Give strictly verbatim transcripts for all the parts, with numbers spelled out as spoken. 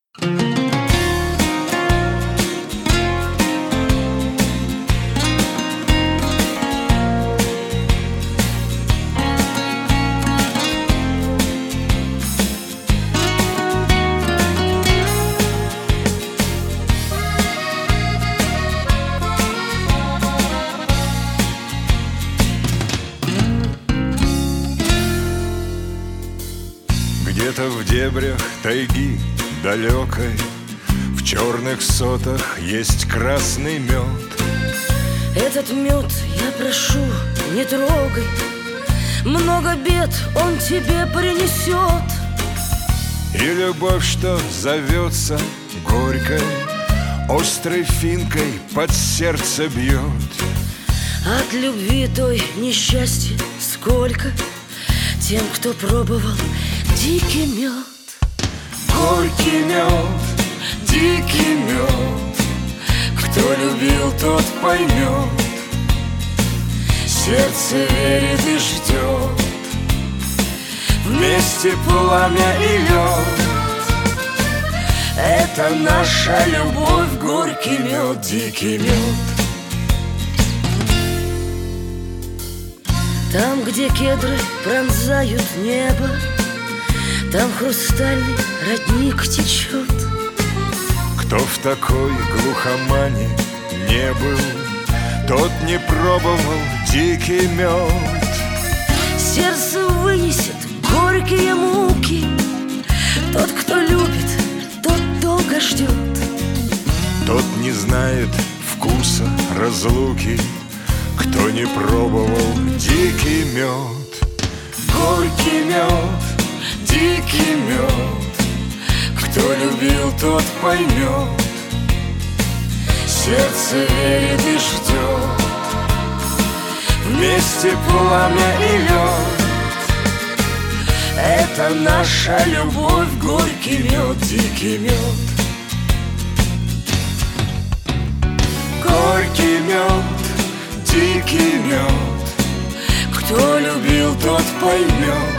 Где-то в дебрях тайги далекой, в черных сотах есть красный мед. Этот мед, я прошу, не трогай, много бед он тебе принесет. И любовь, что зовется горькой, острой финкой под сердце бьет. От любви той несчастья сколько тем, кто пробовал дикий мед. Горький мед, дикий мед, кто любил, тот поймет. Сердце верит и ждет, вместе пламя и лед. Это наша любовь, горький мед, дикий мед. Там, где кедры пронзают небо, там хрустальный родник течет. Кто в такой глухомане не был, тот не пробовал дикий мед. Сердце вынесет горькие муки, тот, кто любит, тот долго ждет. Тот не знает вкуса разлуки, кто не пробовал дикий мед. Горький мед, дикий мед, кто любил, тот поймет. Сердце верит и ждет, вместе пламя и лед. Это наша любовь, горький мед, дикий мед. Горький мед, дикий мед, кто любил, тот поймет.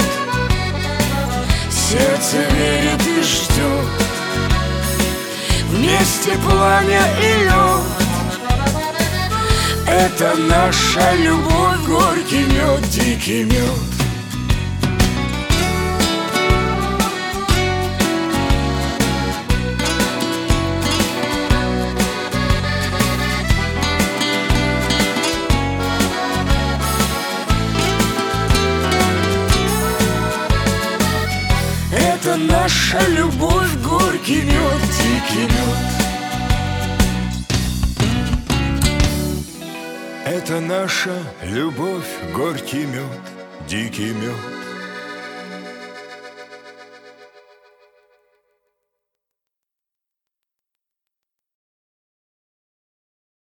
Сердце верит и ждет, вместе пламя и лед. Это наша любовь, горький мед, дикий мед. Это наша любовь, горький мед, дикий мед. Это наша любовь, горький мед, дикий мед.